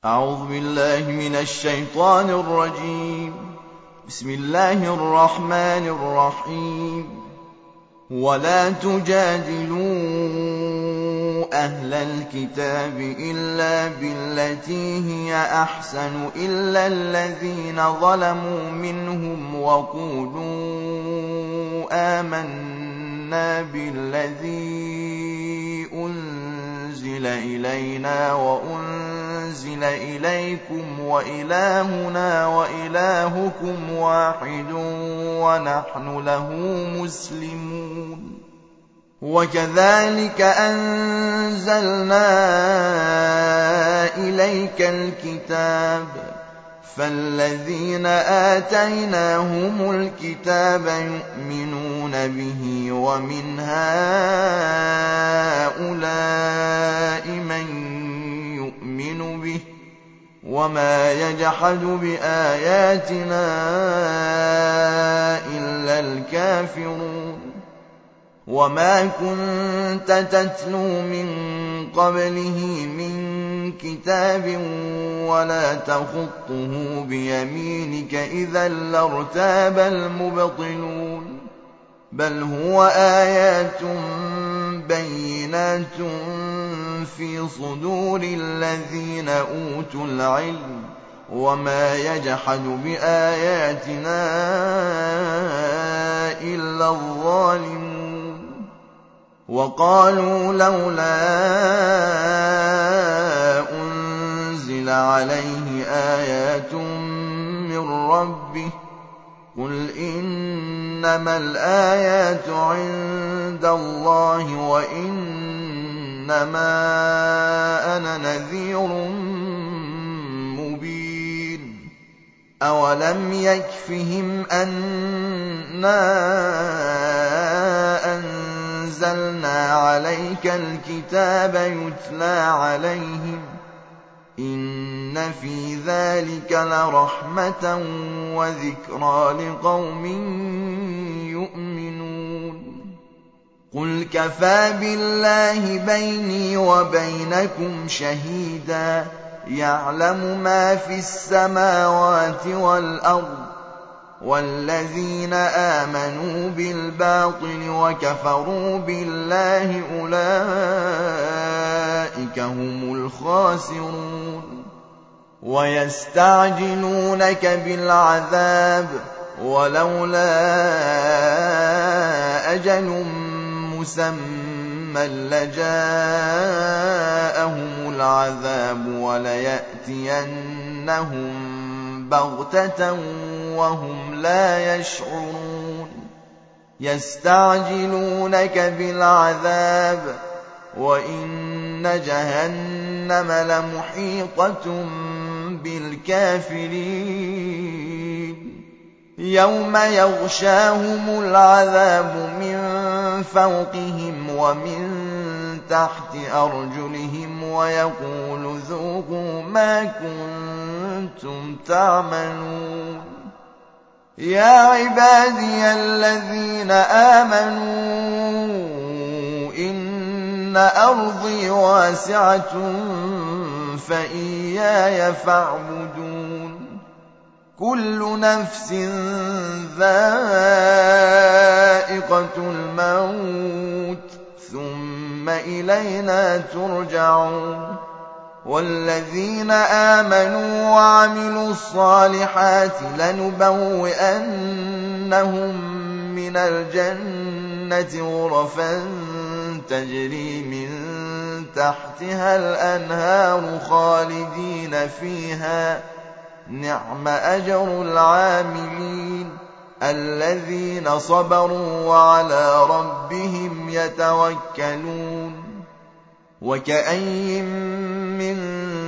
أعوذ بالله من الشيطان الرجيم. بسم الله الرحمن الرحيم. ولا تجادلوا أهل الكتاب إلا بالتي هي أحسن إلا الذين ظلموا منهم وقولوا آمنا بالذي أنزل إلينا وأنزل إليكم وإلهنا وإلهكم واحد ونحن له مسلمون. وكذلك أنزلنا إليك الكتاب فالذين آتيناهم الكتاب يؤمنون به ومن هؤلاء من يؤمن به وما يجحد بآياتنا إلا الكافرون. وما كنت تتلو من قبله من كتاب ولا تخطه بيمينك إذا لارتاب المبطلون. بل هو آيات بينات في صدور الذين أوتوا العلم وما يجحد بآياتنا إلا الظالمون. وقالوا لولا أنزل عليه آيات من ربه قل إنما الآيات عند الله وإنما أنا نذير مبين. أولم يكفهم أنا أنزلنا عليك الكتاب يتلى عليهم إن في ذلك لرحمة وذكرى لقوم يؤمنون. قل كفى بالله بيني وبينكم شهيدا يعلم ما في السماوات والأرض والذين آمنوا بالباطل وكفروا بالله أولئك هم الخاسرون. ويستعجلونك بالعذاب ولولا أجل مسمى لجاءهم العذاب وليأتينهم بغتة وهم لا يشعرون. يستعجلونك بالعذاب وإن جهنم لمحيطة بالكافرين. يوم يغشاهم العذاب من فوقهم ومن تحت أرجلهم ويقول ذوقوا ما كنتم تعملون. يا عبادي الذين آمنوا إن أرضي واسعة فإياي فاعبدون. كل نفس ذائقة الموت ثم إلينا ترجعون. والذين آمنوا وعملوا الصالحات لنبوئنهم من الجنة غرفا تجري من تحتها الأنهار خالدين فيها نعم أجر العاملين الذين صبروا وعلى ربهم يتوكلون. وكأي من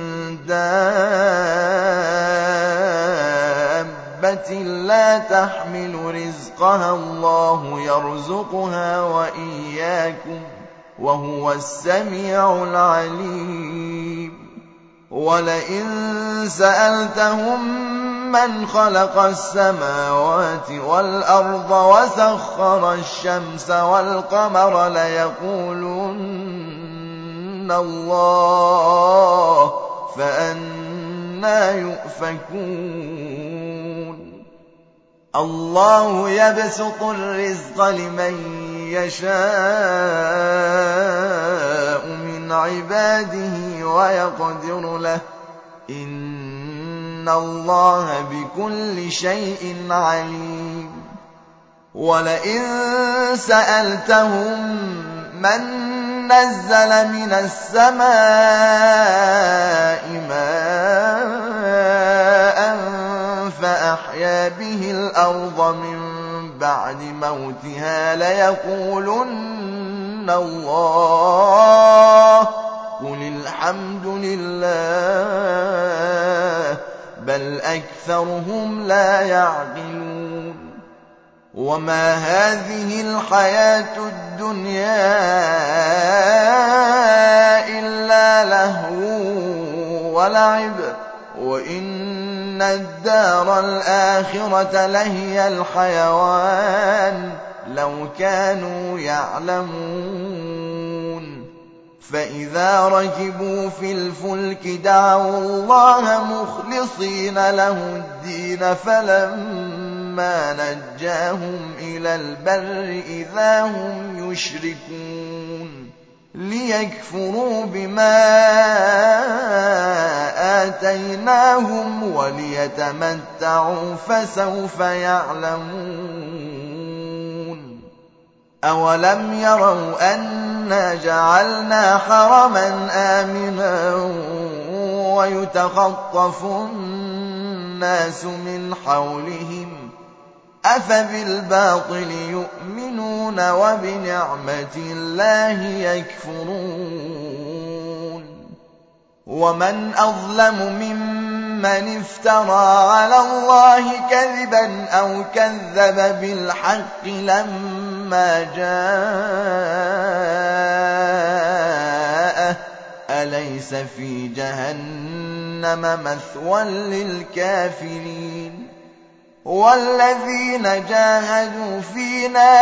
دابة لا تحمل رزقها الله يرزقها وإياكم وهو السميع العليم. ولئن سألتهم من خلق السماوات والأرض وسخر الشمس والقمر ليقولن الله فأنى عَنَّا يُؤْفَكُونَ الله يبسط الرزق لمن يشاء من عباده ويقدر له إن الله بكل شيء عليم ولئن سألتهم من نزل من السماء ماء فأحيا به الأرض من بعد موتها ليقولن الله قل الحمد لله بل أكثرهم لا يعقلون وما هذه الحياة الدنيا إلا لهو ولعب وإن الدار الآخرة لهي الحيوان لو كانوا يعلمون فإذا ركبوا في الفلك دعوا الله مخلصين له الدين فلما نجاهم إلى البر إذا هم يشركون ليكفروا بما آتيناهم وليتمتعوا فسوف يعلمون أولم يروا أنا جعلنا حرما آمنا ويتخطف الناس من حولهم أفبالباطل يؤمنون وبنعمة الله يكفرون ومن أظلم ممن افترى على الله كذبا أو كذب بالحق لما جاءه أليس في جهنم مثوى للكافرين والذين جاهدوا فينا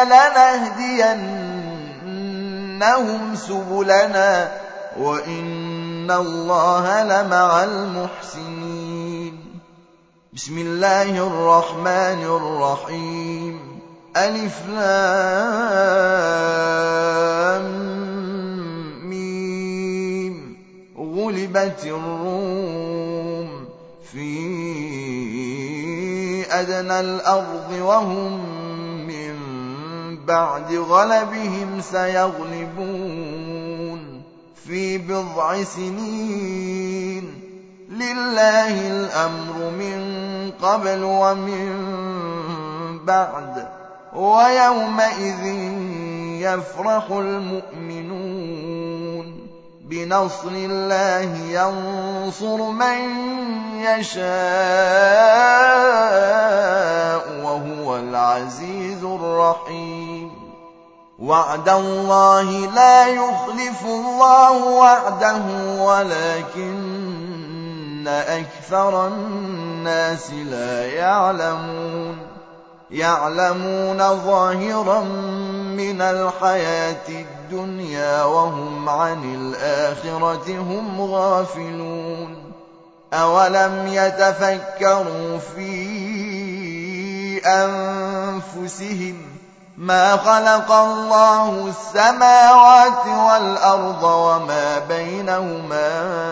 لنهدينهم سبلنا وإن الله لمع المحسنين بسم الله الرحمن الرحيم ألف لام ميم غلبت الروم في أدنى الأرض وهم من بعد غلبهم سيغلبون في بضع سنين لله الأمر من قبل ومن بعد ويومئذ يفرح المؤمنون بنصر الله ينصر من يشاء وهو العزيز الرحيم وعد الله لا يخلف الله وعده ولكن أكثر الناس لا يعلمون ظاهرا من الحياة الدنيا وهم عن الآخرة هم غافلون أولم يتفكروا في أنفسهم ما خلق الله السماوات والأرض وما بينهما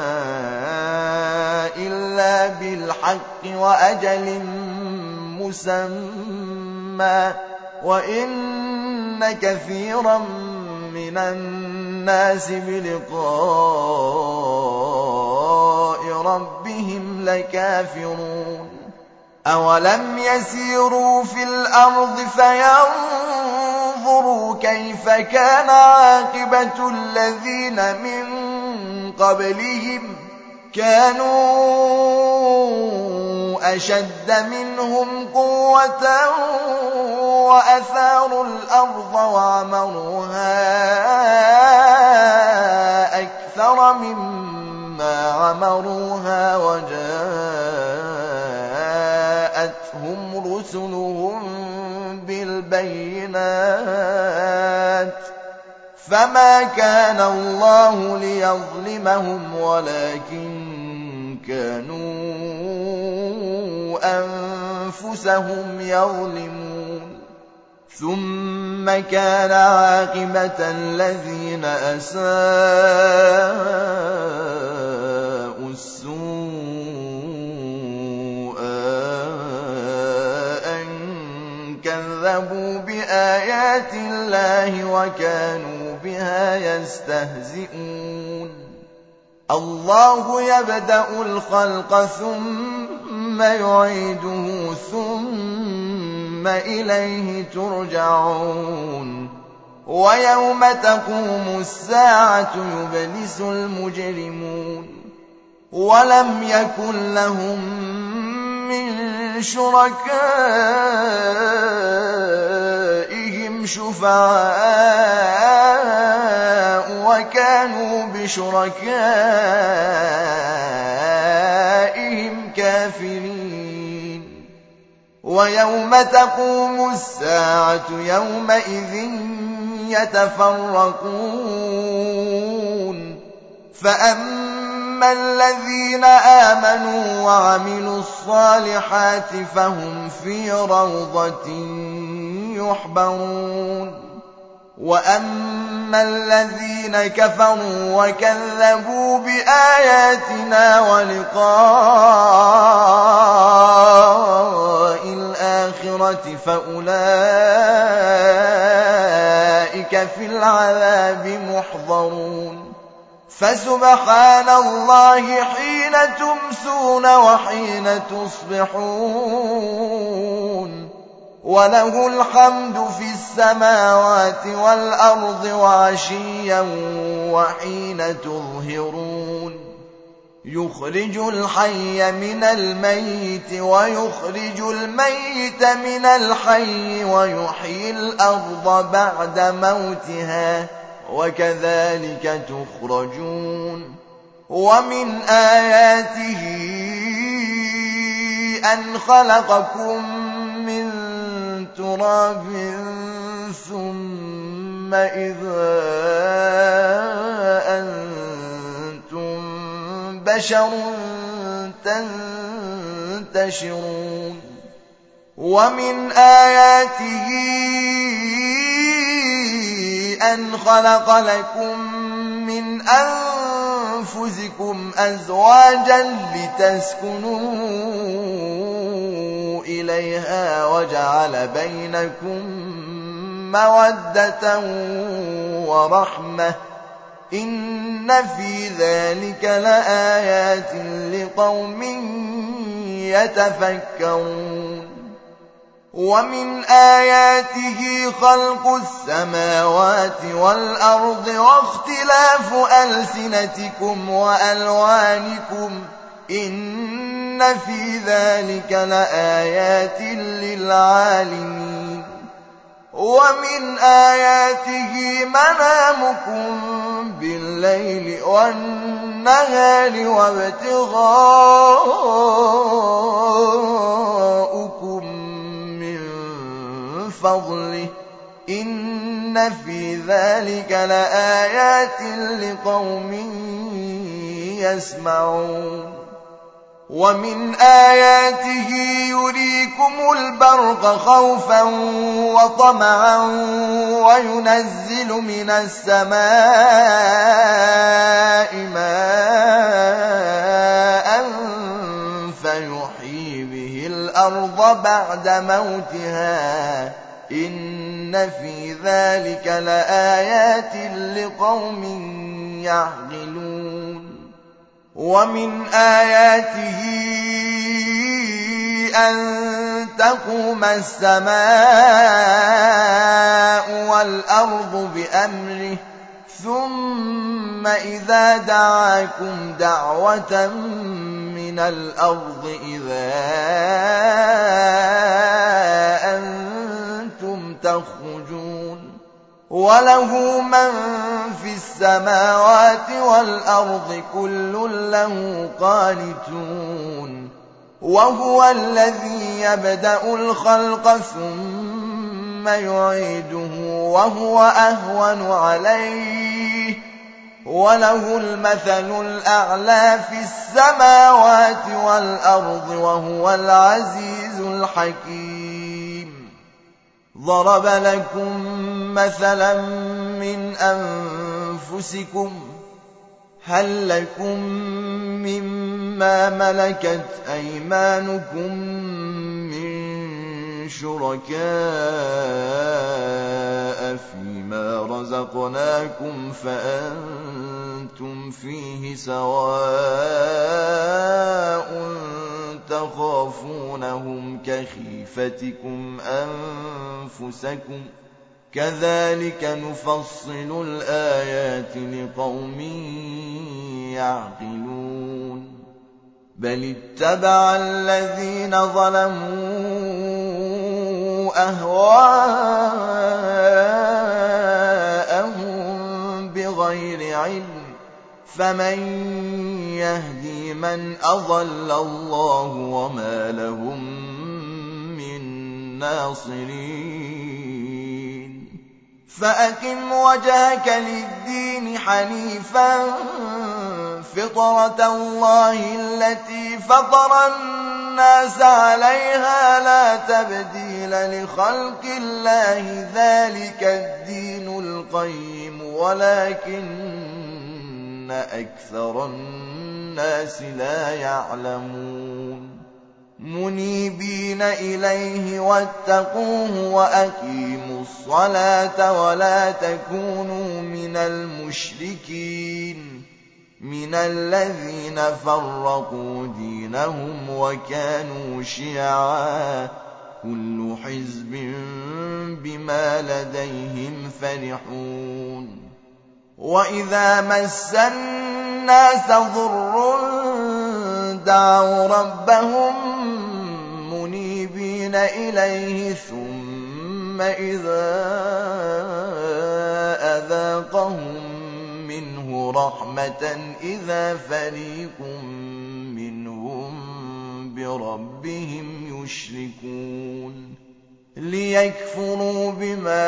إلا بالحق وأجل مسمى وإن كثيرا من الناس بلقاء ربهم لكافرون أولم يسيروا في الأرض فينظروا كيف كان عاقبة الذين من قبلهم كانوا أشد منهم قوة وأثاروا الأرض وعمروها أكثر مما عمروها وجاءتهم رسلهم بالبينات فما كان الله ليظلمهم ولكن كانوا أنفسهم يظلمون ثم كان عاقبة الذين أساءوا السوء أن كذبوا بآيات الله وكانوا بها يستهزئون الله يبدأ الخلق ثم يعيده ثم إليه ترجعون ويوم تقوم الساعة يبلس المجرمون ولم يكن لهم من شركائهم شفعاء وكانوا بشركائهم كافرين ويوم تقوم الساعة يومئذ يتفرقون فأما الذين آمنوا وعملوا الصالحات فهم في روضة يحبرون وأما الذين كفروا وكذبوا بآياتنا ولقاء الآخرة فأولئك في العذاب محضرون فسبحان الله حين تمسون وحين تصبحون وله الحمد في السماوات والأرض وعشيا وحين تظهرون يخرج الحي من الميت ويخرج الميت من الحي ويحيي الأرض بعد موتها وكذلك تخرجون ومن آياته أن خلقكم من تراب ثم إذا أنتم بشر تنتشرون ومن آياته أن خلق لكم من أنفسكم أزواجا لتسكنوا إليها وجعل بينكم مودة ورحمة إن في ذلك لآيات لقوم يتفكرون ومن آياته خلق السماوات والأرض واختلاف ألسنتكم وألوانكم إن في ذلك لآيات للعالمين ومن آياته منامكم بالليل والنهار وابتغاؤكم من فضله إن في ذلك لآيات لقوم يسمعون ومن آياته يريكم البرق خوفا وطمعا وينزل من السماء ماء فيحيي به الأرض بعد موتها إن في ذلك لآيات لقوم يعقلون ومن آياته أن تقوم السماء والأرض بأمره ثم إذا دعاكم دعوة من الأرض إذا أنتم تخرجون وله من في السماوات والأرض كل له قانتون وهو الذي يبدأ الخلق ثم يعيده وهو أهون عليه وله المثل الأعلى في السماوات والأرض وَالْأَرْضِ وَهُوَ الْعَزِيزُ الْحَكِيمُ ضَرَبَ لَكُم مَّثَلًا مِّنْ أَنفُسِكُمْ هَل لَّكُم مِّمَّا مَلَكَتْ أَيْمَانُكُم مِّن شُرَكَاءَ فِيمَا رَزَقْنَاكُمْ فَأَنتُمْ فِيهِ سَوَاءٌ تَخَافُونَهُمْ كَخِيفَتِكُمْ أَنفُسَكُمْ ۚ كَذَٰلِكَ نُفَصِّلُ الْآيَاتِ لِقَوْمٍ يَعْقِلُونَ بَلِ اتَّبَعَ الَّذِينَ ظَلَمُوا أَهْوَاءَهُم بِغَيْرِ عِلْمٍ فَمَن يَهْدِي مَنْ أَضَلَّ اللَّهُ وَمَا لَهُم مِّن نَّاصِرِينَ فَأَقِمْ وَجْهَكَ لِلدِّينِ حَنِيفًا فِطْرَتَ اللَّهِ الَّتِي فَطَرَ النَّاسَ عَلَيْهَا لَا تَبْدِيلَ لِخَلْقِ اللَّهِ ۚ ذَٰلِكَ الدِّينُ الْقَيِّمُ وَلَٰكِنَّ أَكْثَرَ النَّاسِ لَا يَعْلَمُونَ مُنِيبِينَ إِلَيْهِ وَاتَّقُوهُ وَأَقِيمُوا الصَّلَاةَ وَلَا تَكُونُوا مِنَ الْمُشْرِكِينَ مِنَ الَّذِينَ فَرَّقُوا دِينَهُمْ وَكَانُوا شِيَعًا ۖ كُلُّ حِزْبٍ بِمَا لَدَيْهِمْ فَرِحُونَ وَإِذَا مَسَّ النَّاسَ ضُرٌّ دَعَوْا رَبَّهُم مُّنِيبِينَ إِلَيْهِ ثُمَّ إِذَا أَذَاقَهُم مِّنْهُ رَحْمَةً إِذَا فَرِيقٌ مِّنْهُم بِرَبِّهِمْ يُشْرِكُونَ لِيَكْفُرُوا بِمَا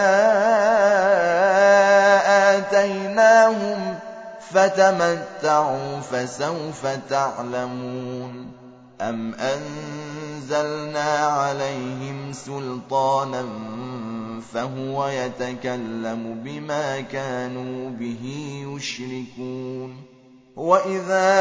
آتَيْنَاهُمْ فَتَمَتَّعُوا فَسَوْفَ تَعْلَمُونَ أَمْ أَنزَلْنَا عَلَيْهِمْ سُلْطَانًا فَهُوَ يَتَكَلَّمُ بِمَا كَانُوا بِهِ يُشْرِكُونَ وَإِذَا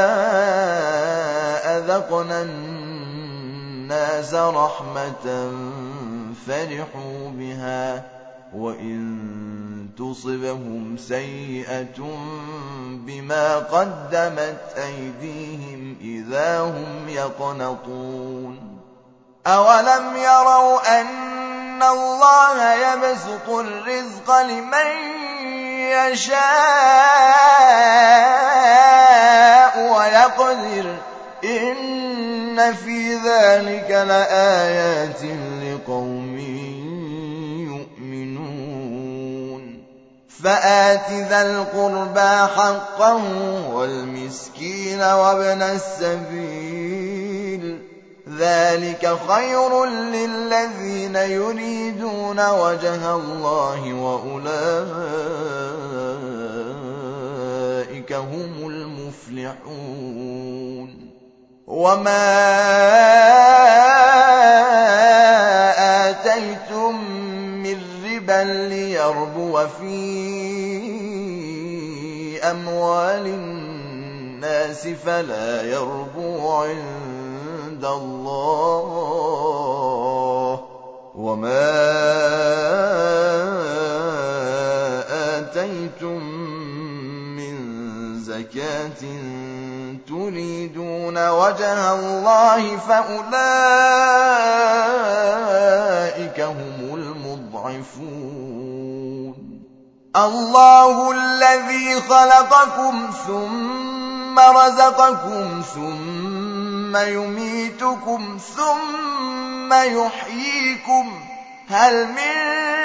أَذَقْنَا النَّاسَ رَحْمَةً فَرِحُوا بِهَا ۖ وَإِن تُصِبْهُمْ سَيِّئَةٌ بِمَا قَدَّمَتْ أَيْدِيهِمْ إِذَا هُمْ يَقْنَطُونَ أَوَلَمْ يَرَوْا أَنَّ اللَّهَ يَبْسُطُ الرِّزْقَ لِمَن يَشَاءُ وَيَقْدِرُ ۚ إِنَّ فِي ذَٰلِكَ لَآيَاتٍ لِّقَوْمٍ يُؤْمِنُونَ فَآتِ ذَا الْقُرْبَىٰ حَقَّهُ وَالْمِسْكِينَ وَابْنَ السَّبِيلِ ۚ ذَٰلِكَ خَيْرٌ لِّلَّذِينَ يُرِيدُونَ وَجْهَ اللَّهِ ۖ وَأُولَٰئِكَ هُمُ الْمُفْلِحُونَ وَمَا آتَيْتُم مِّن رِّبًا لِّيَرْبُوَ فِي أَمْوَالِ النَّاسِ فَلَا يَرْبُو عِندَ اللَّهِ ۖ وَمَا آتَيْتُم مِّن زَكَاةٍ تُرِيدُونَ وَجْهَ اللَّهِ فَأُولَٰئِكَ هُمُ الْمُضْعِفُونَ اللَّهُ الَّذِي خَلَقَكُمْ ثُمَّ رَزَقَكُمْ ثُمَّ يُمِيتُكُمْ ثُمَّ يُحْيِيكُمْ ۖ هَلْ مِن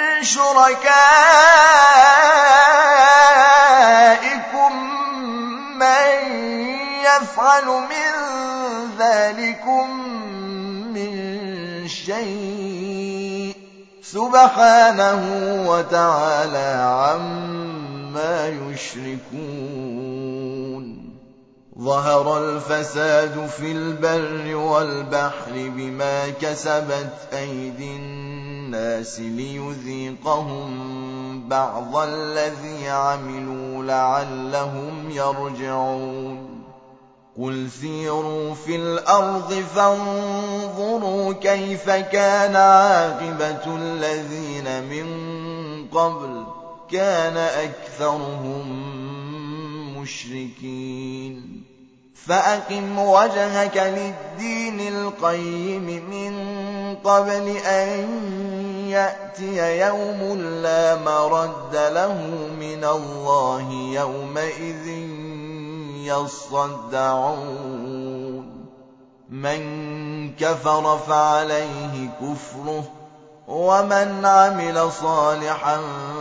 شُرَكَائِكُم مَّن يَفْعَلُ مِن ذَٰلِكُم مِّن شَيْءٍ ۚ سُبْحَانَهُ وَتَعَالَىٰ عَمَّا يُشْرِكُونَ ظهر الفساد في البر والبحر بما كسبت أيدي الناس ليذيقهم بعض الذي عملوا لعلهم يرجعون قل سيروا في الأرض فانظروا كيف كان عاقبة الذين من قبل كان أكثرهم مشركين فأقم وجهك للدين القيم من قبل أن يأتي يوم لا مرد له من الله يومئذ يصدعون من كفر فعليه كفره ومن عمل صالحا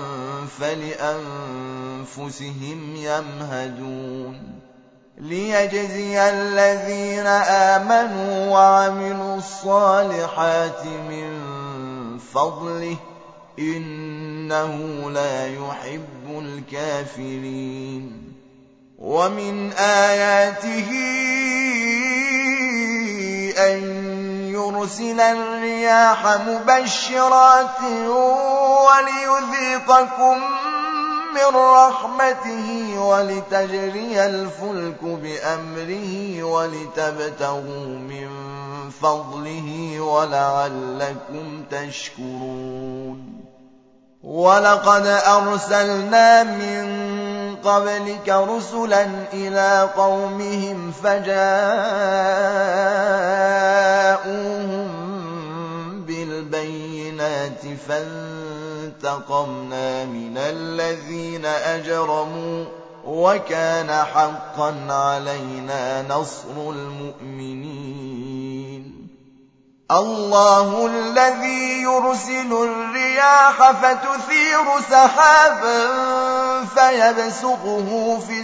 فلأنفسهم يمهدون ليجزي الذين آمنوا وعملوا الصالحات من فضله إنه لا يحب الكافرين ومن آياته أن يرسل الرياح مبشرات وليذيقكم من رحمته ولتجري الفلك بأمره ولتبتغوا من فضله ولعلكم تشكرون ولقد أرسلنا من قبلك رسلا إلى قومهم فجاءوهم بالبينات فانتقمنا من الذين أجرموا وكان حقا علينا نصر المؤمنين الله الذي يرسل الرياح فتثير سحابا فيبسطه في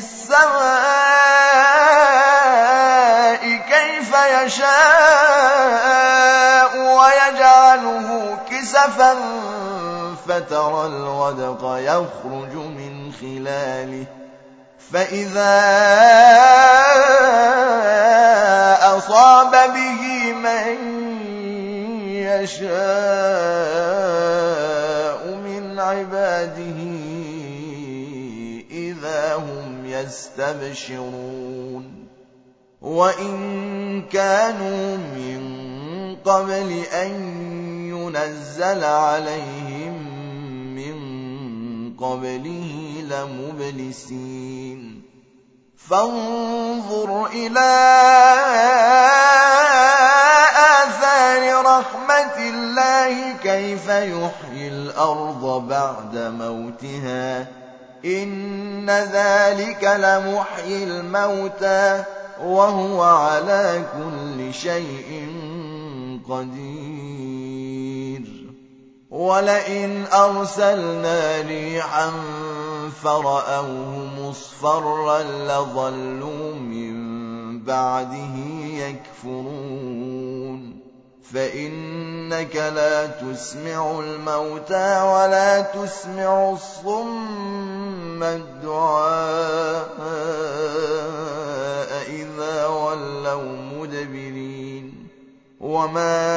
السماء كيف يشاء ويجعله كسفا فترى الودق يخرج من خلاله فإذا أصاب به من يشاء من عباده إذا هم يستبشرون وإن كانوا من قبل أن ينزل عليهم من قبله لمبلسين فانظر إلى آثار رحمة الله كيف يحيي الأرض بعد موتها إن ذلك لمحيي الموتى وهو على كل شيء قدير ولئن أرسلنا ريحا فرأوه مصفرا لظلوا من بعده يكفرون فإنك لا تسمع الموتى ولا تسمع الصم الدعاء إذا ولوا مدبرين وما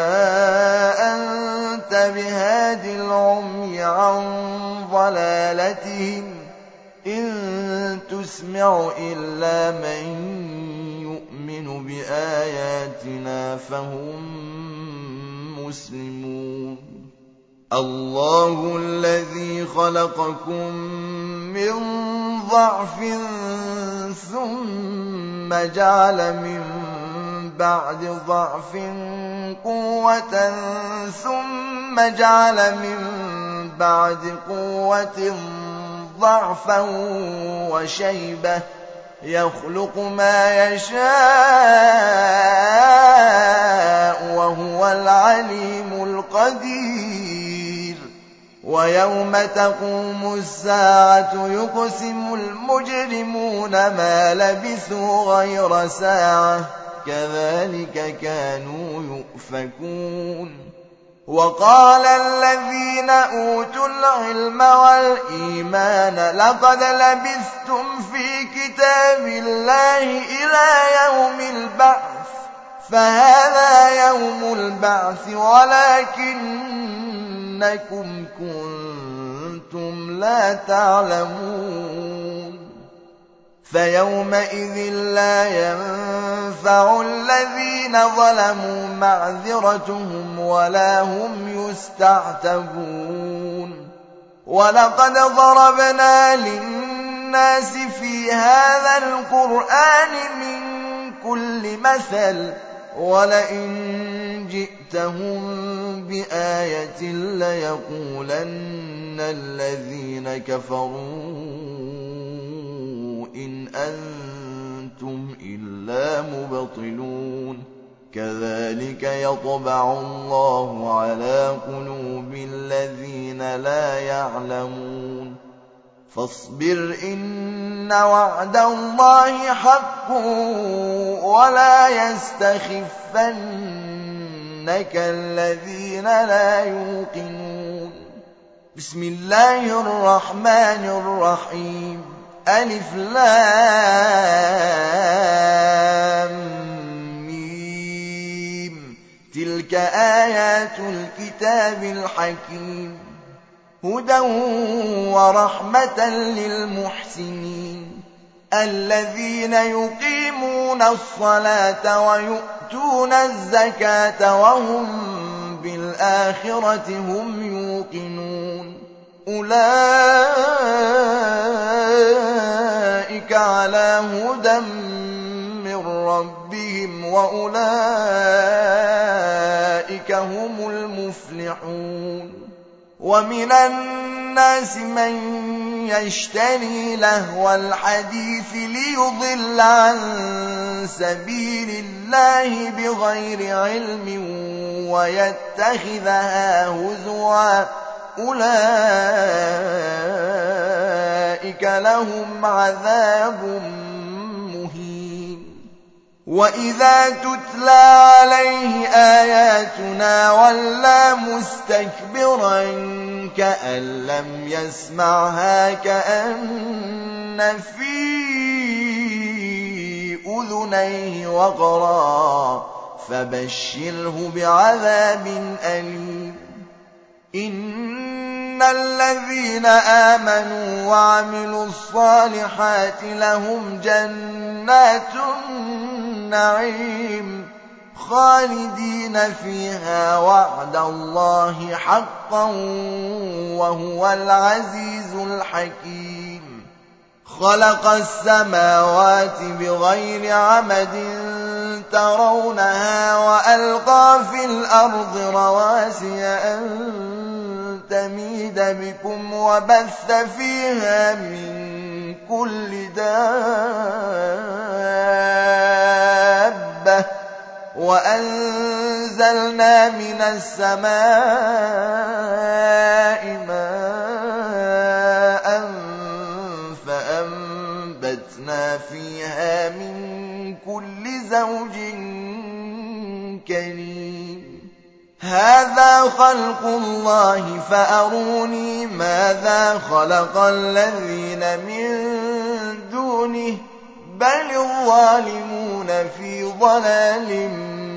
أنت بهاد العمي عن ضلالتهم إن تسمع إلا من يؤمن بآياتنا فهم مسلمون الله الذي خلقكم من ضعف ثم جعل من بعد ضعف قوة ثم جعل من بعد قوة ضعفا وشيبة يخلق ما يشاء وهو العليم القدير ويوم تقوم الساعة يقسم المجرمون ما لبثوا غير ساعة كذلك كانوا يؤفكون وقال الذين أوتوا العلم والإيمان لقد لبثتم في كتاب الله إلى يوم البعث فهذا يوم البعث ولكنكم كنتم لا تعلمون فيومئذ لا ينفع الذين ظلموا معذرتهم ولا هم يستعتبون ولقد ضربنا للناس في هذا القرآن من كل مثل ولئن جئتهم بآية ليقولن الذين كفروا إن أنتم إلا مبطلون كذلك يطبع الله على قلوب الذين لا يعلمون فاصبر إن وعد الله حق ولا يستخفنك الذين لا يوقنون بسم الله الرحمن الرحيم ألف لام ميم تلك آيات الكتاب الحكيم هدى ورحمة للمحسنين الذين يقيمون الصلاة ويؤتون الزكاة وهم بالآخرة هم يوقنون أولئك على هدى من ربهم وأولئك هم المفلحون ومن الناس من يشتري لهو الحديث ليضل عن سبيل الله بغير علم ويتخذها هزوا أولئك لهم عذاب مهين وإذا تتلى عليه آياتنا ولى مستكبرا كأن لم يسمعها كأن في أذنيه وقرا فبشره بعذاب أليم إن الذين آمنوا وعملوا الصالحات لهم جنات النعيم خالدين فيها وعد الله حقا وهو العزيز الحكيم خلق السماوات بغير عمد ترونها وألقى في الأرض رواسي أن تميد بكم وبث فيها من كل دابة وأنزلنا من السماء ماء فأنبتنا فيها من كل زوج كريم هذا خلق الله فأروني ماذا خلق الذين من دونه بل الظالمون في ضلال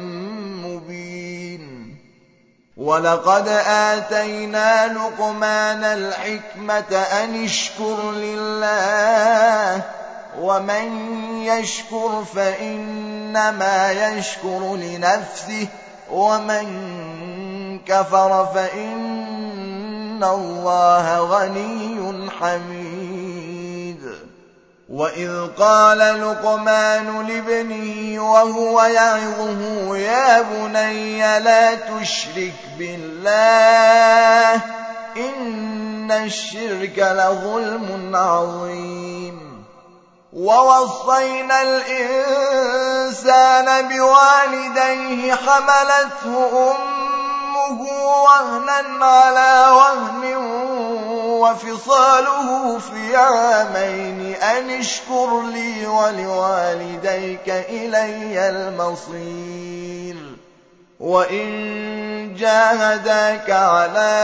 مبين ولقد آتينا لقمان الحكمة أن اشكر لله ومن يشكر فإنما يشكر لنفسه ومن كفر فإن الله غني حميد وإذ قال لقمان لابنه وهو يعظه يا بني لا تشرك بالله إن الشرك لظلم عظيم ووصينا الإنسان بوالديه حملته أمه وهنا على وهن وفصاله في عامين أن اشكر لي ولوالديك إلي المصير وإن جاهداك على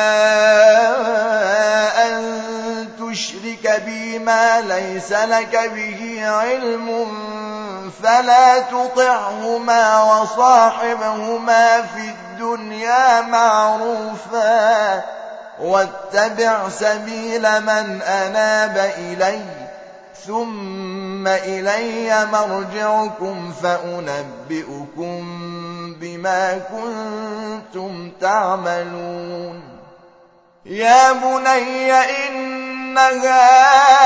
أن تشرك بي ما ليس لك به علم فلا تطعهما وصاحبهما في الدنيا معروفا واتبع سبيل من أناب إلي ثم إلي مرجعكم فأنبئكم بما كنتم تعملون يا بني إنها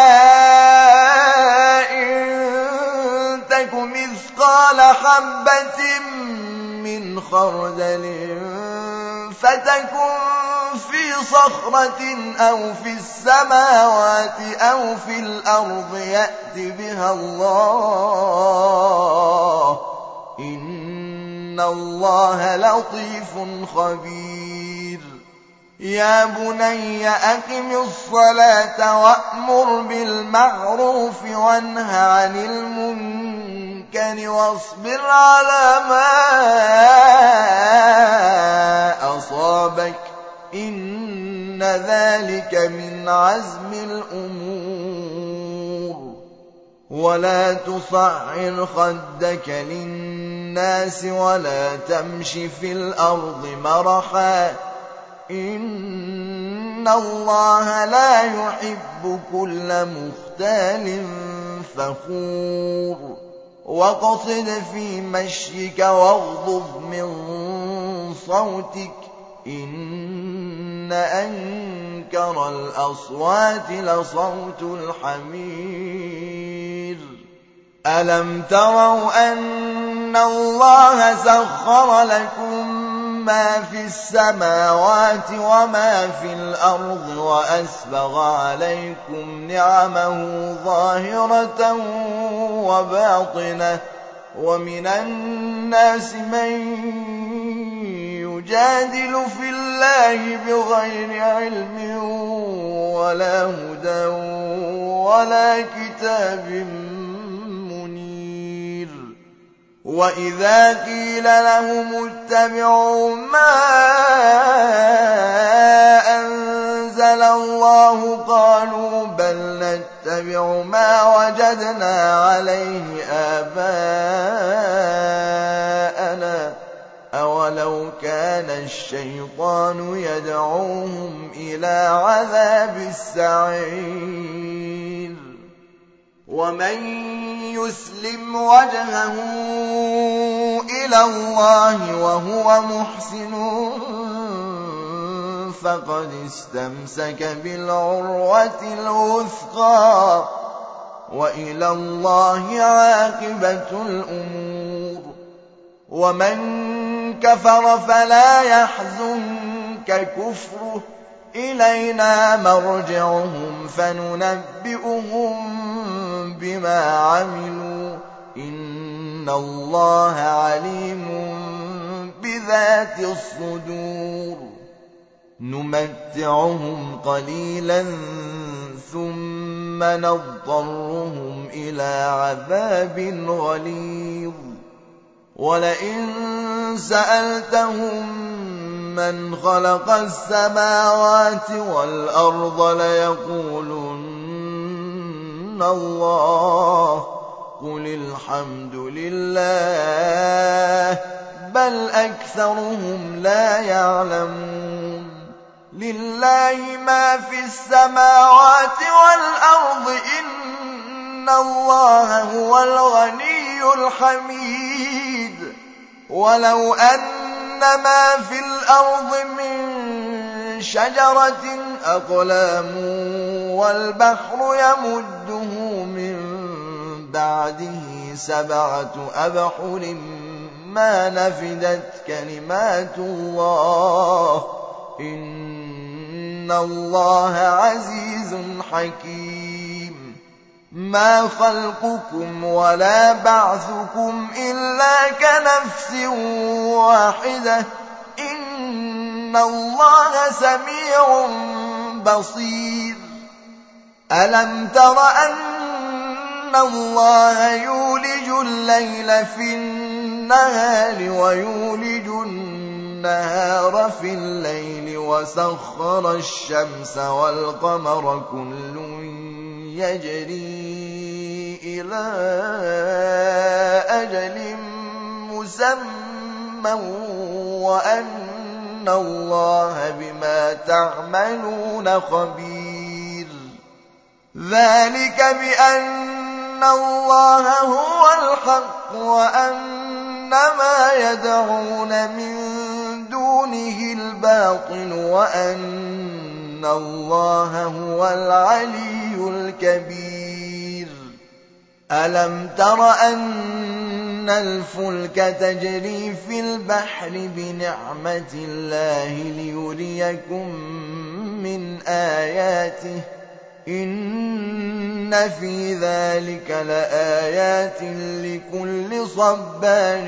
إن تك مثقال حبة من خردل فتكن في صخرة أو في السماوات أو في الأرض يأت بها الله إن الله لطيف خبير يا بني أقم الصلاة وأمر بالمعروف وانه عن المنكر واصبر على ما أصابك إن ذلك من عزم الأمور ولا تصعر خدك للناس ولا تمش في الأرض مرحا إن الله لا يحب كل مختال فخور واقصد في مشيك واغضض من صوتك إن أنكر الأصوات لصوت الحمير ألم تروا أن الله سخر لكم ما في السماوات وما في الأرض وأسبغ عليكم نعمه ظاهرة وباطنة ومن الناس من يجادل في الله بغير علم ولا هدى ولا كتاب منير وإذا قيل لهم اتبعوا ما أنزل الله قالوا بل نتبع ما وجدنا عليه آباءنا أولو كان الشيطان يدعوهم إلى عذاب السعير ومن يسلم وجهه إلى الله وهو محسن فقد استمسك بالعروة الوثقى وإلى الله عاقبة الأمور ومن كفر فلا يحزنك كفره إلينا مرجعهم فننبئهم بما عملوا إن الله عليم بذات الصدور نمتعهم قليلا ثم نضطرهم إلى عذاب غليظ ولئن سألتهم من خلق السماوات والأرض ليقولن الله قل الحمد لله بل أكثرهم لا يعلمون لله ما في السماوات والأرض إن الله هو الغني الحميد ولو أن ما في الأرض من شجرة أقلام والبحر يمده من بعده 7 أبحر ما نفدت كلمات الله إن الله عزيز حكيم ما خلقكم ولا بعثكم إلا كنفس واحدة إن الله سميع بصير ألم تر أن الله يولج الليل في النهار النهار ويولج النهار في الليل وسخر الشمس والقمر كل يجري إلى أجل مسمى وأن الله بما تعملون خبير. ذلك بأن الله هو الحق وأن ما يدعون من دونه الباطل وأن الله هو العلي الكبير. ألم تر أن الفلك تجري في البحر بنعمة الله ليريكم من آياته إن في ذلك لآيات لكل صبار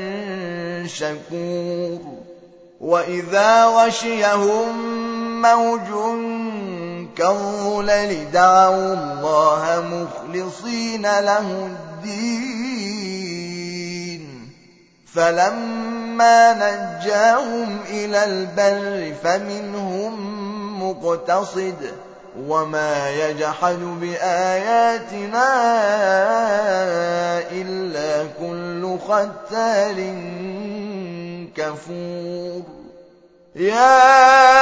شكور. وإذا غشيهم موج كالظلل دعوا الله مخلصين له الدين فلما نجاهم إلى البر فمنهم مقتصد وما يجحد بآياتنا إلا كل ختار كفور. يا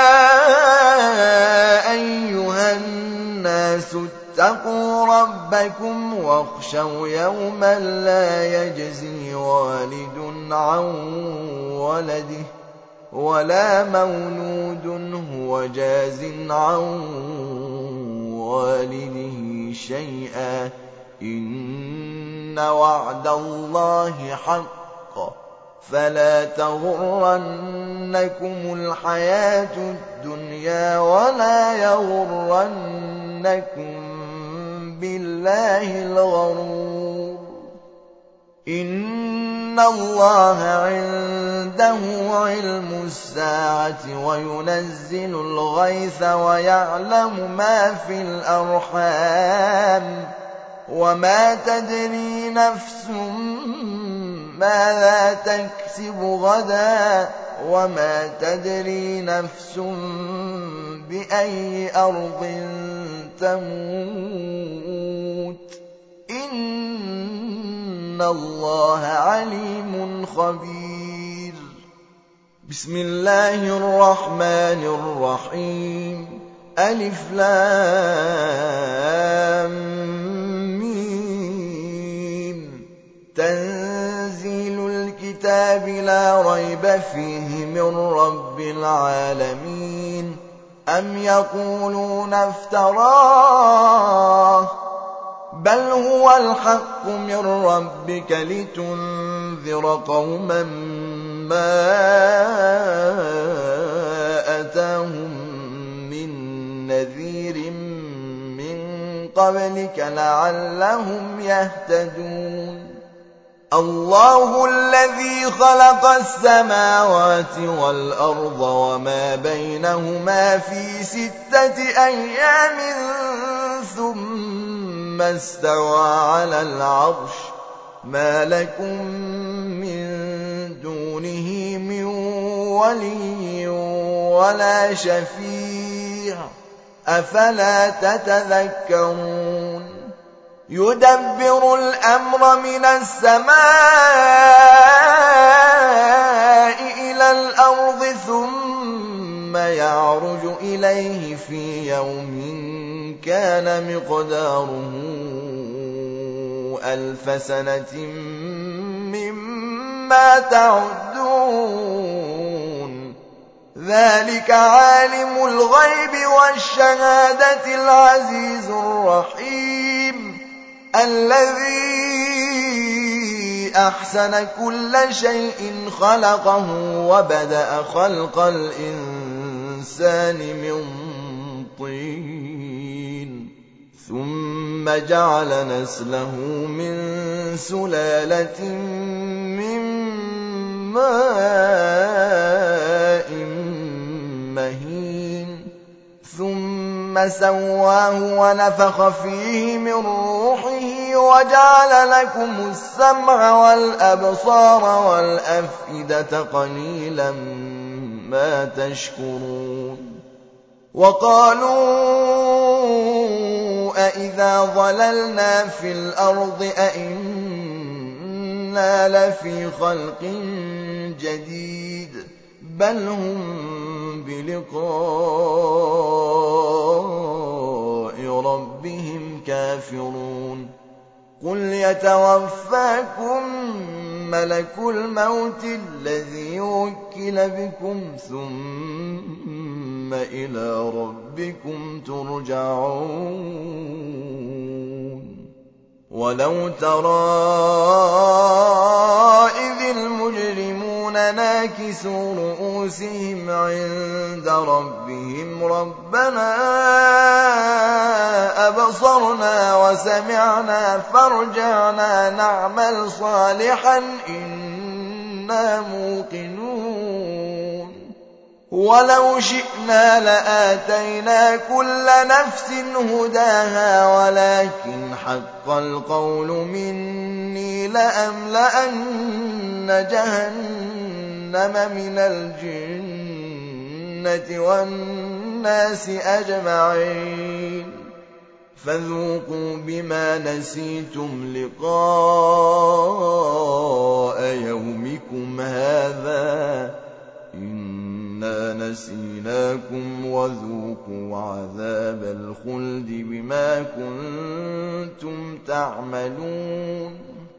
أيها الناس اتقوا ربكم واخشوا يوما لا يجزي والد عن ولده ولا مولود هو جاز عن والده شيئا إن وعد الله حق فلا تغرنكم الحياة الدنيا ولا يغرنكم بالله الغرور. إن الله عنده علم الساعة وينزل الغيث ويعلم ما في الأرحام وما تدري نفس ماذا تكسب غدا وما تدري نفس بأي أرض تموت إن الله عليم خبير. بسم الله الرحمن الرحيم. ألف لام ميم. تنزيل الكتاب لا ريب فيه من رب العالمين. أم يقولون افتراه بل هو الحق من ربك لتنذر قوما ما أتاهم من نذير من قبلك لعلهم يهتدون. الله الذي خلق السماوات والأرض وما بينهما في 6 أيام ثم استوى على العرش ما لكم من دونه من ولي ولا شفيع أفلا تتذكرون. يدبر الأمر من السماء إلى الأرض ثم يعرج إليه في يوم كان مقداره 1000 سنة مما تعدون. ذلك عالم الغيب والشهادة العزيز الرحيم الذي أحسن كل شيء خلقه وبدأ خلق الإنسان من طين ثم جعل نسله من سلالة من ماء مهين ثم سواه ونفخ فيه من روحه وجعل لكم السمع والأبصار والأفئدة قليلا ما تشكرون وقالوا أإذا ضللنا في الأرض أإنا لفي خلق جديد بل هم بلقاء ربهم كافرون قل يتوفاكم ملك الموت الذي وكل بكم ثم إلى ربكم ترجعون ولو ترى إذ المجرمون ناكسوا رؤوسهم عند ربهم ربنا أبصرنا وسمعنا فارجعنا نعمل صالحا إنا موقنون ولو شئنا لآتينا كل نفس هداها ولكن حق القول مني لأملأن جهنم من الجنة والناس أجمعين فذوقوا بما نسيتم لقاء يومكم هذا إنا نسيناكم وذوقوا عذاب الخلد بما كنتم تعملون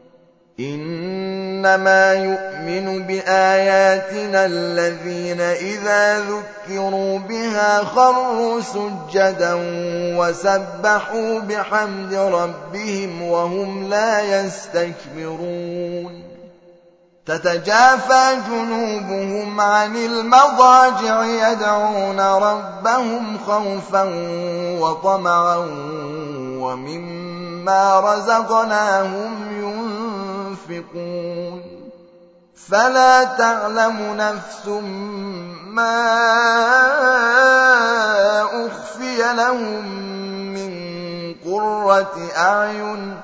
إنما يؤمن بآياتنا الذين إذا ذكروا بها خروا سجدا وسبحوا بحمد ربهم وهم لا يستكبرون تتجافى جنوبهم عن المضاجع يدعون ربهم خوفا وطمعا ومما رزقناهم ينفقون فلا تعلم نفس ما أخفي لهم من قرة أعين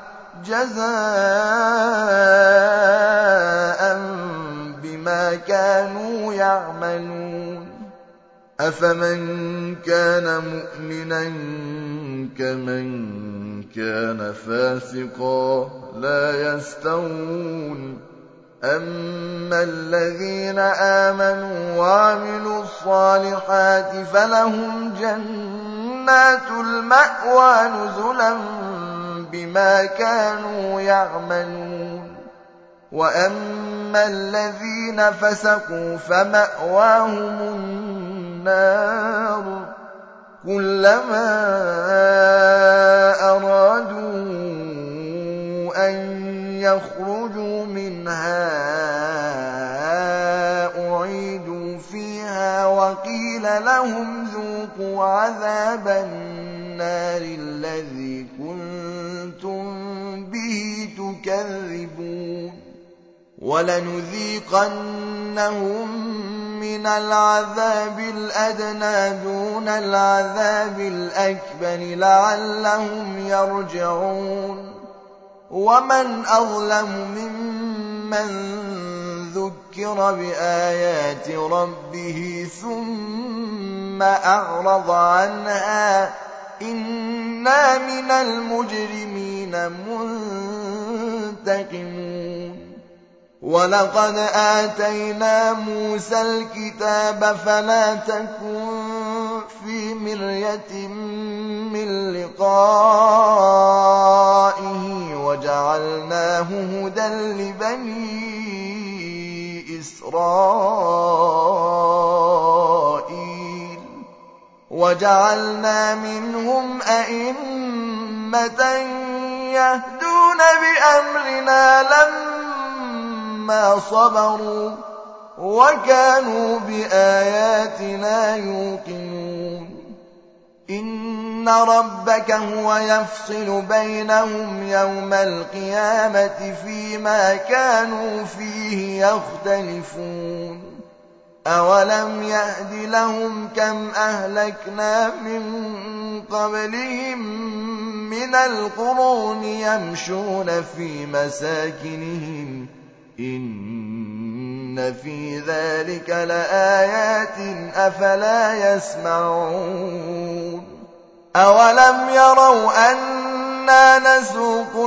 جزاء بما كانوا يعملون أفمن كان مؤمنا كمن كان فاسقا لا يستوون أما الذين آمنوا وعملوا الصالحات فلهم جنات المأوى نزلا بما كانوا يعملون وأما الذين فسقوا فمأواهم النار كلما أرادوا أن يخرجوا منها أعيدوا فيها وقيل لهم ذوقوا عذاب النار الذي كنتم به تكذبون ولنذيقنهم من العذاب الأدنى دون العذاب الأكبر لعلهم يرجعون ومن أظلم ممن ذكر بآيات ربه ثم أعرض عنها إنا من المجرمين منتقمون ولقد آتينا موسى الكتاب فلا تكن في مرية من لقائه وجعلناه هدى لبني إسرائيل وجعلنا منهم أئمة يهدون بأمرنا لما صبروا وكانوا بآياتنا يوقنون إن ربك هو يفصل بينهم يوم القيامة فيما كانوا فيه يختلفون أولم يهد لهم كم أهلكنا من قبلهم من القرون يمشون في مساكنهم إن في ذلك لآيات أفلا يسمعون أولم يروا أنا نسوق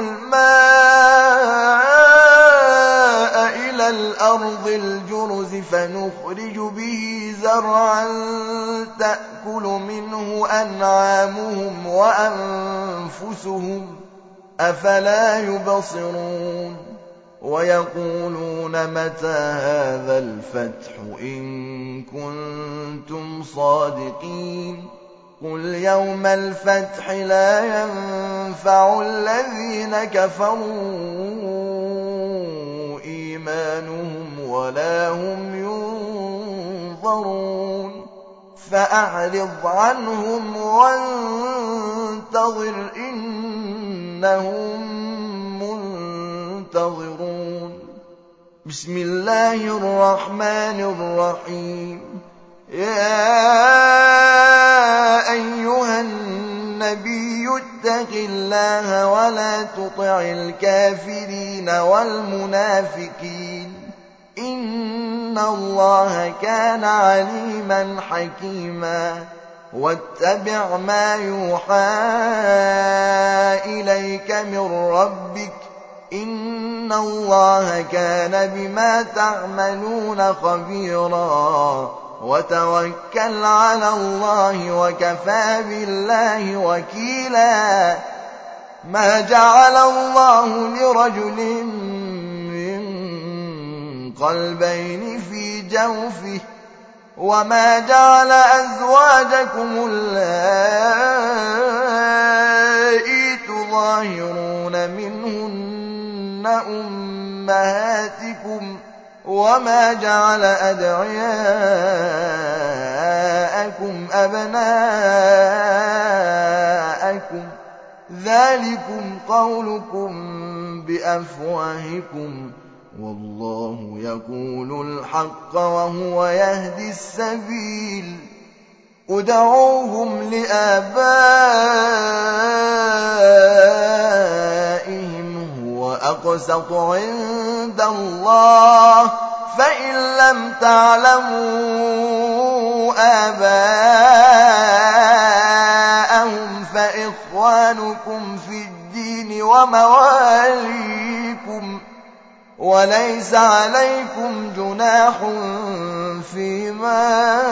الماء إلى الأرض الجرز فنخرج به زرعا تأكل منه أنعامهم وأنفسهم أفلا يبصرون ويقولون متى هذا الفتح إن كنتم صادقين قل يوم الفتح لا ينفع الذين كفروا إيمانهم ولا هم ينظرون فأعرض عنهم وانتظر إنهم منتظرون بسم الله الرحمن الرحيم يا أيها النبي اتق الله ولا تطع الكافرين والمنافقين إن الله كان عليما حكيما واتبع ما يوحى إليك من ربك إن الله كان بما تعملون خبيرا وتوكل على الله وكفى بالله وكيلا ما جعل الله لرجل من قلبين في جوفه وما جعل أزواجكم اللائي تظاهرون منهن أمهاتكم وما جعل أدعياءكم أبناءكم ذلكم قولكم بأفواهكم والله يقول الحق وهو يهدي السبيل ادعوهم لآبائهم هو أقسط عند الله فإن لم تعلموا آباءهم فإخوانكم في الدين ومواليكم وليس عليكم جناح فيما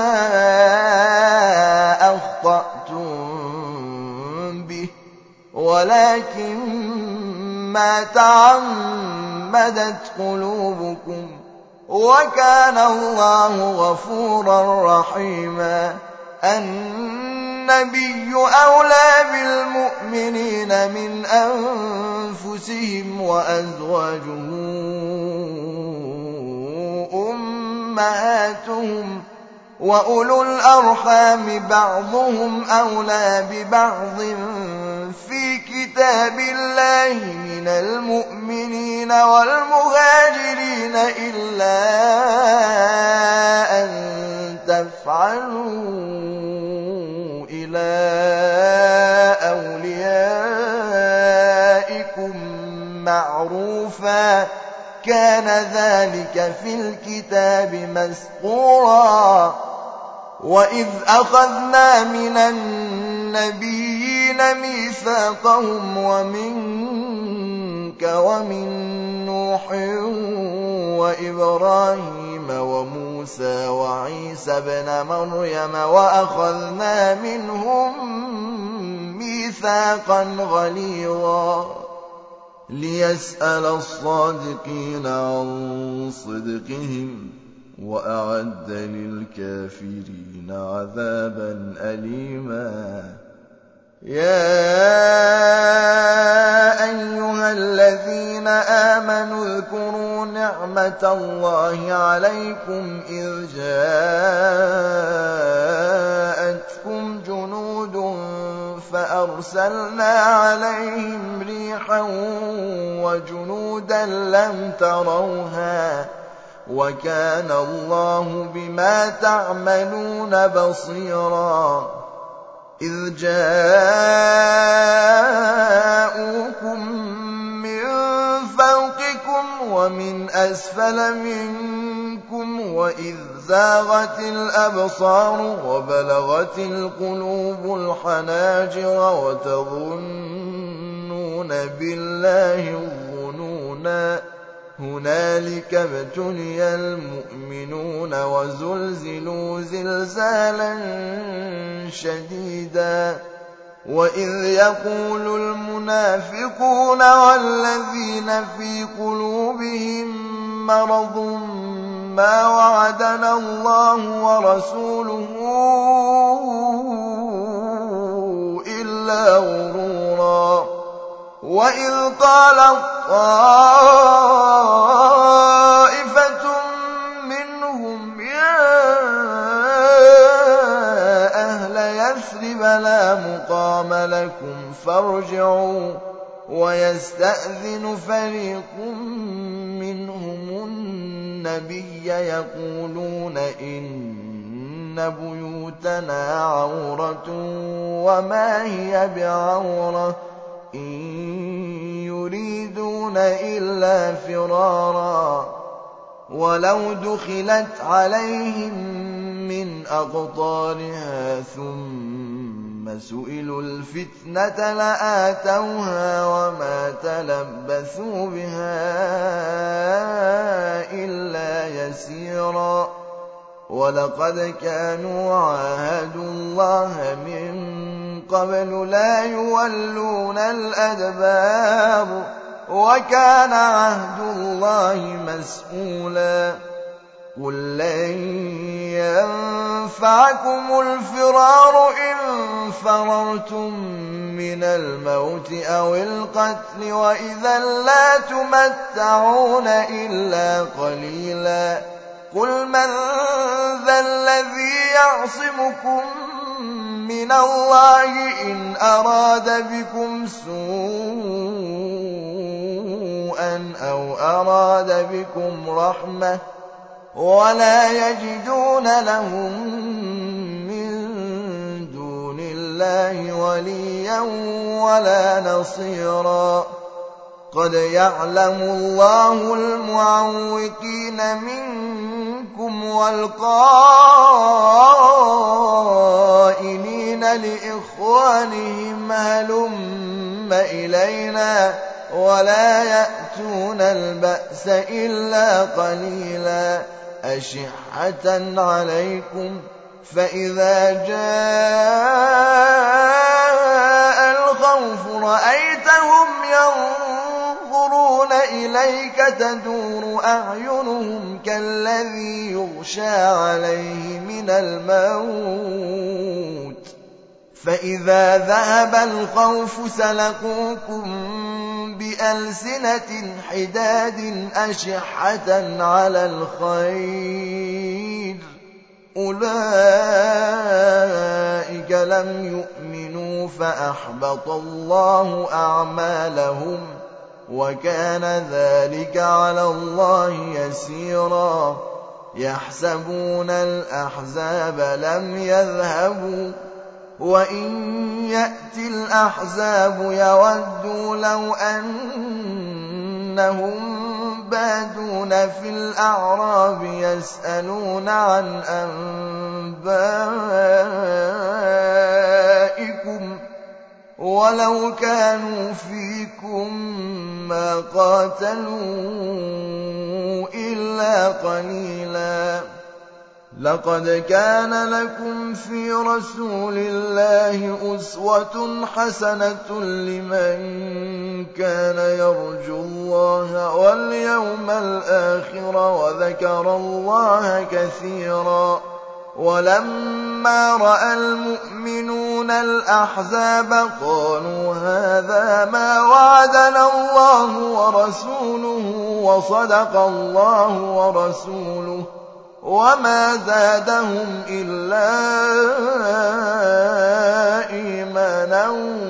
أخطأتم به ولكن ما تعمدت قلوبكم وكان الله غفورا رحيما النبي أولى بالمؤمنين من أنفسهم وأزواجه أمهاتهم وأولو الأرحام بعضهم أولى ببعض في كتاب الله من المؤمنين والمهاجرين إلا أن تفعلوا إلى أوليائكم معروفا كان ذلك في الكتاب مسطورا وإذ أخذنا من النبيين ميثاقهم ومنك ومن نوح وإبراهيم وموسى وعيسى ابن مريم وأخذنا منهم ميثاقا غليظا ليسأل الصادقين عن صدقهم وأعد للكافرين عذابا أليما يا أيها الذين آمنوا اذكروا نعمة الله عليكم إذ جاءتكم جنود فأرسلنا عليهم ريحا وجنودا لم تروها وكان الله بما تعملون بصيرا إذ جاءوكم من فوقكم ومن أسفل منكم وإذ زاغت الأبصار وبلغت القلوب الحناجر وتظنون بالله الظنونا هنالك ابتلي المؤمنون وزلزلوا زلزالا شديدا وإذ يقول المنافقون والذين في قلوبهم مرض ما وعدنا الله ورسوله إلا غرورا وإذ قال طائفة منهم يا أهل يثرب لا مقام لكم فارجعوا ويستأذن فريق منهم النبي يقولون إن بيوتنا عورة وما هي بعورة إن يريدون إلا فرارا ولو دخلت عليهم من أقطارها ثم سئلوا الفتنة لآتوها وما تلبثوا بها إلا يسيرا ولقد كانوا عاهدوا الله من قبل لا يولون الأدبار وكان عهد الله مسؤولا قل لن ينفعكم الفرار إن فررتم من الموت أو القتل وإذا لا تمتعون إلا قليلا قل من ذا الذي يعصمكم من الله إن أراد بكم سوءا أو أراد بكم رحمة ولا يجدون لهم من دون الله وليا ولا نصيرا قد يعلم الله المعوقين منكم والقائلين لإخوانهم هلم إلينا ولا يأتون البأس إلا قليلا أشحة عليكم فإذا جاء الخوف رأيتهم ينظرون إليك تدور أعينهم كالذي يغشى عليه من الموت فإذا ذهب الخوف سلقوكم بألسنة حداد أشحة على الخير أولئك لم يؤمنوا فأحبط الله أعمالهم وكان ذلك على الله يسيرا يحسبون الأحزاب لم يذهبوا وإن يأتي الأحزاب يودوا لو أنهم بادون في الأعراب يسألون عن أنبائكم ولو كانوا فيكم ما قاتلوا إلا قليلا لقد كان لكم في رسول الله أسوة حسنة لمن كان يرجو الله واليوم الآخر وذكر الله كثيرا ولما رأى المؤمنون الأحزاب قالوا هذا ما وعدنا الله ورسوله وصدق الله ورسوله وما زادهم إلا إيمانا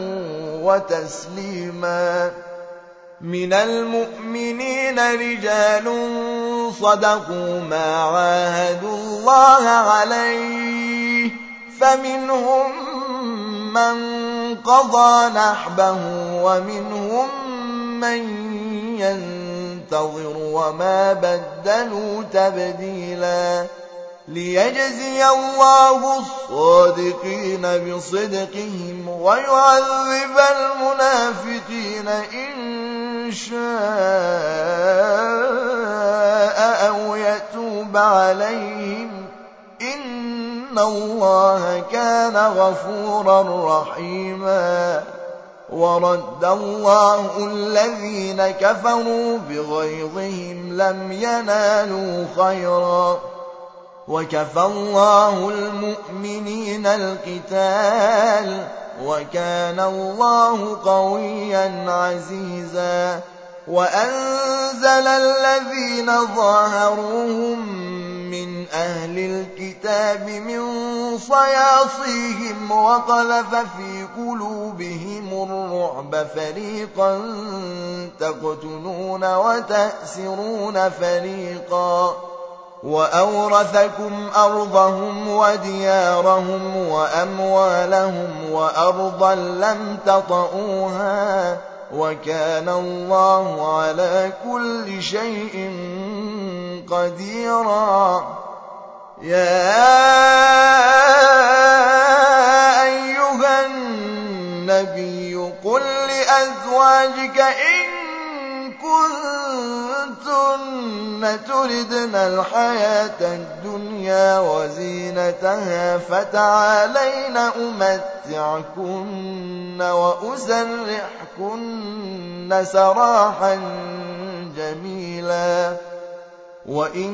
وتسليما من المؤمنين رجال صدقوا ما عاهدوا الله عليه فمنهم من قضى نحبه ومنهم من ينتظر وما بدلوا تبديلا ليجزي الله الصادقين بصدقهم ويعذب المنافقين إن شاء أو يتوب عليهم إن الله كان غفورا رحيما ورد الله الذين كفروا بغيظهم لم ينالوا خيرا وكفى الله المؤمنين القتال وكان الله قويا عزيزا وأنزل الذين ظاهروهم من أهل الكتاب من صياصيهم وقذف في قلوبهم الرعب فريقا تقتلون وتأسرون فريقا وأورثكم أرضهم وديارهم وأموالهم وأرضا لم تطئوها وكان الله على كل شيء قديرا يا أيها النبي قل لأزواجك إن كنتن تردن الحياة الدنيا وزينتها فتعالين أمتعكن وأسرحكن سراحا جميلا وإن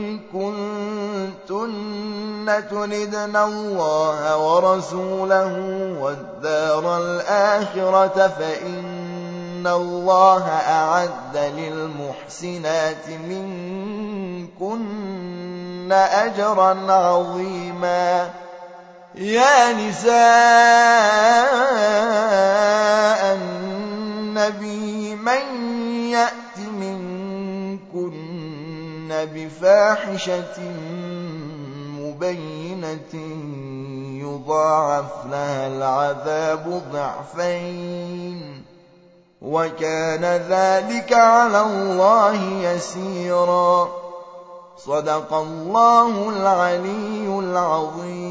كنتن تردن الله ورسوله والدار الآخرة فإن الله أعد للمحسنات منكن أجرا عظيما يا نساء النبي من يأت منكن بفاحشة مبينة يضاعف لها العذاب ضعفين وكان ذلك على الله يسيرا صدق الله العلي العظيم